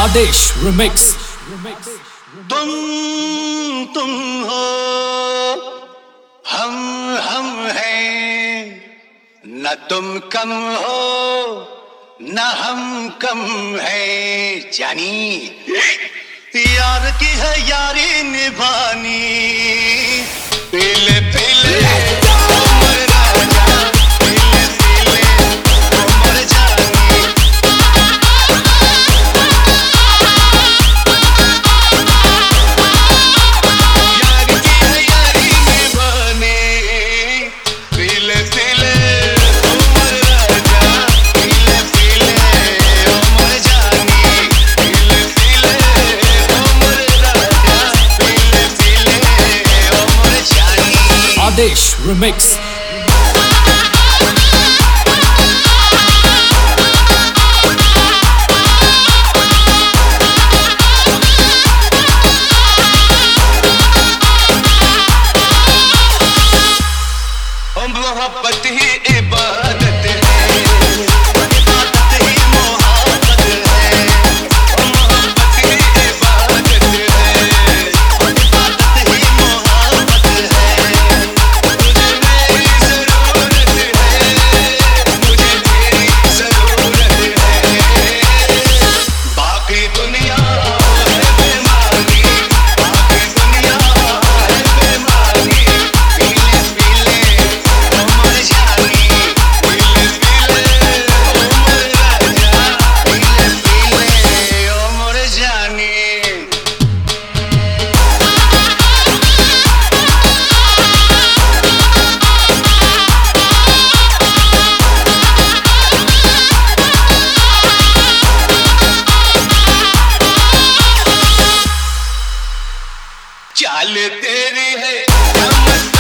आदेश रिमिक्स। तुम हो, हम हैं, न तुम कम हो न हम कम है जानी। यार की है यारी निभानी, पीले पीले आदेश रिमिक्स। मोहब्बत ही इबादत है, इबादत ही मोहब्बत है, मोहब्बत ही इबादत है, इबादत ही मोहब्बत है। तुझे मेरी जरूरत है, मुझे तेरी जरूरत है। बाकी दुनिया है बेमानी, बाकी दुनिया है बेमानी। पीले पीले चाल तेरी है